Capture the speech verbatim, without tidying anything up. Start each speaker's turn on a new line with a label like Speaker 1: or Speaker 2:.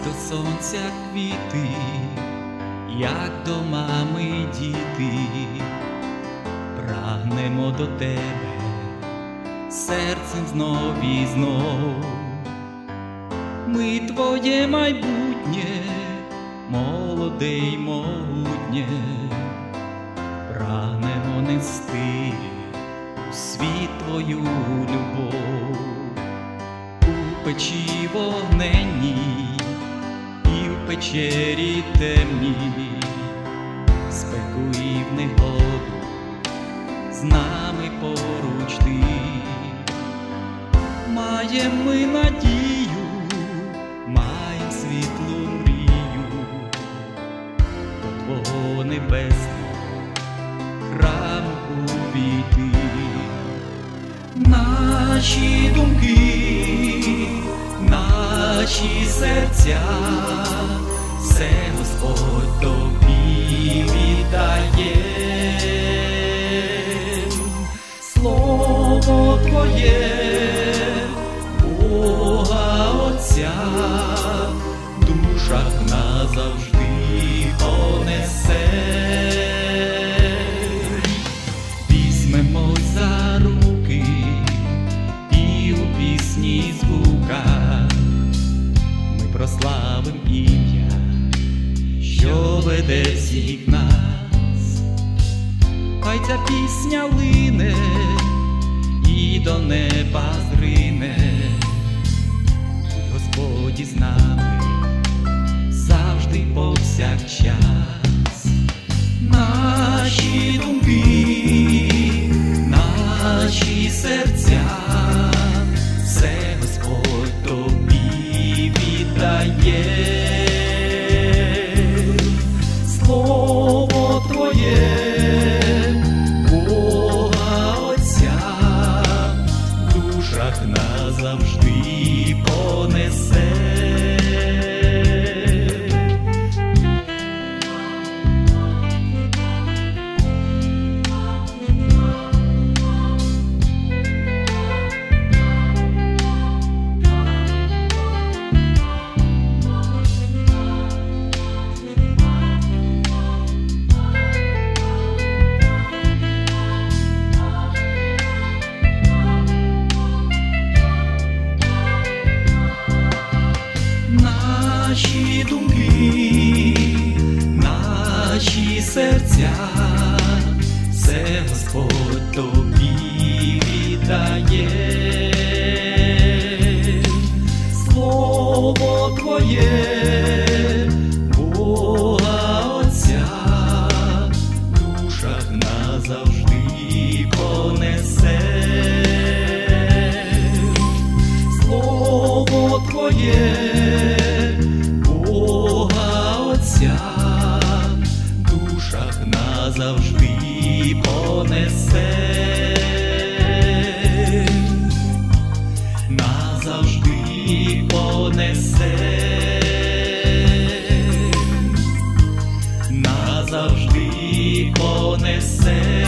Speaker 1: до сонця квіти, як до мами діти, прагнемо до тебе серцем знов і знов. Ми твоє майбутнє, молоде й могутнє, прагнемо нести у світ твою любов. У печі вогненній і в печері темній, в спеку і в негоду з нами поруч ти. Маєм ми надію, маєм світлу мрію до твого небесного храму увійти. Наші думки, наші серця, все Господь тобі віддає. Слово твоє, Бога Отця, в душах назавжди понесе. Візьмемось за руки і у пісні звуках ми прославим ім'я, що веде всіх нас. Хай ця пісня лине і до неба зрине. Господь із нами завжди повсякчас. Наші думки, наші серця, все Господь тобі віддає. Слово твоє, Бога Отця, в душах назавжди понесе. Наші думки, наші серця, все Господь тобі віддає. Слово твоє, Бога Отця, в душах назавжди понесе. Слово твоє, назавжди понесе, назавжди понесе, назавжди понесе.